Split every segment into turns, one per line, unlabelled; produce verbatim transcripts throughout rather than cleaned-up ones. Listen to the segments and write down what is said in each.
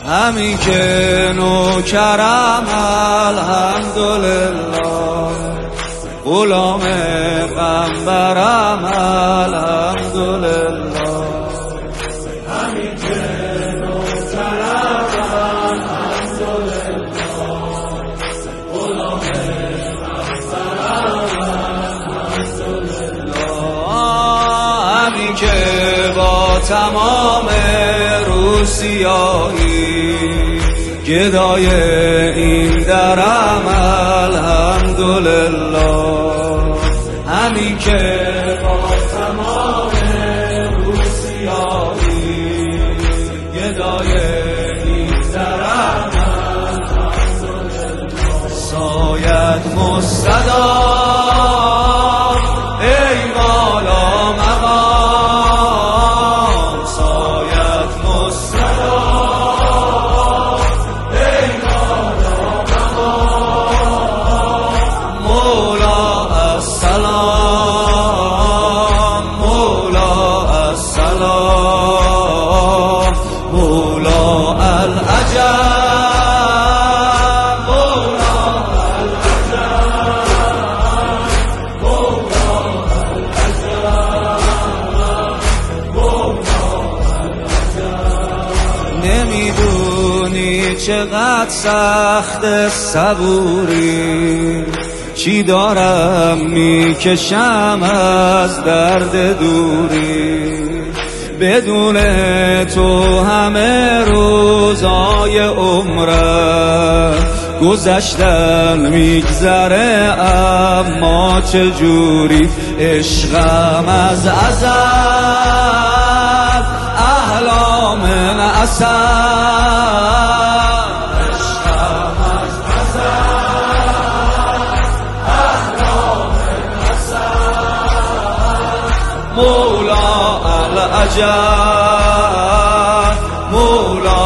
همین که نوکرم الحمدلله، غلام پیغمبرم الحمدلله. همین که نوکرم الحمدلله، غلام پیغمبرم الحمدلله. همین که با تمام روسیایی گدای این درم الحمدلله. همین که با تمام روسیایی گدای این درم الحمدلله. سایت مستدام ای مالا مقام، سایت مستدام ای مالا مقام. مولا السلام، مولا السلام، مولا العجب، نمیدونی چقدر سخت صبوری، چی دارم میکشم از درد دوری. بدون تو همه روزای عمرم گذشتن میگذره، اما چجوری عشقم از ازل احلام اصل، عشقم از ازل احلام اصل. مولا العجب، مولا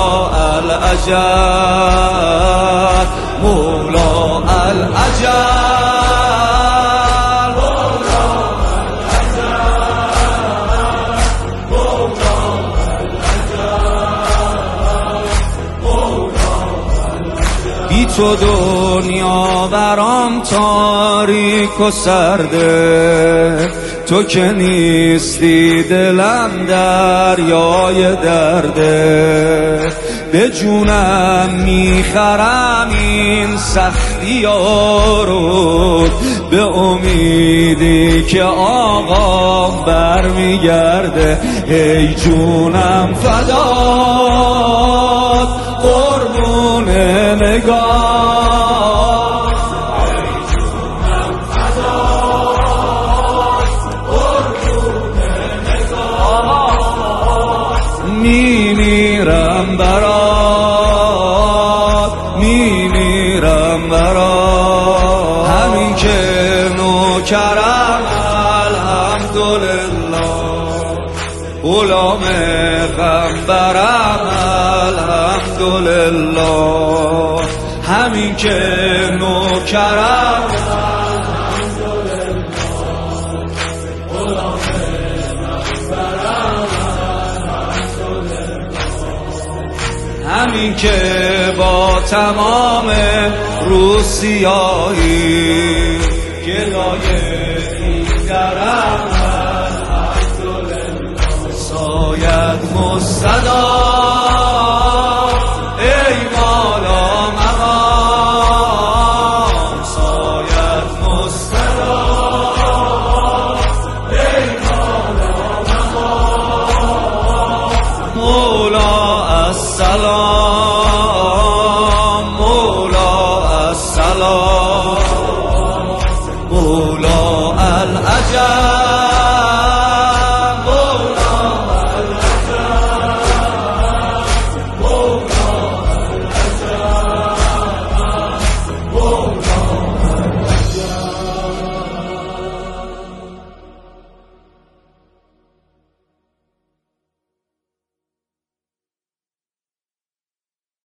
العجب، مولا العجب. بی تو دنیا برام تاریک و سرده، تو که نیستی دلم دریای درده. به جونم میخرم این سختی ها رو، به امیدی که آقا برمیگرده. ای جونم فدات قربون نگاه، ای جونم فدات قربون نگاه. میمیرم برات، میمیرم برات. همین که نوکرم الحمدلله، غلام پیغمبرم الحمدلله. همین که نوکرم الحمدلله، غلام پیغمبرم الحمدلله. همین که با تمام روسیایی گدای این درم الحمدلله. سایت مستدام ای مالا مقام، سایت مستدام ای مالا مقام. مولا السلام، مولا السلام، مولا العجب.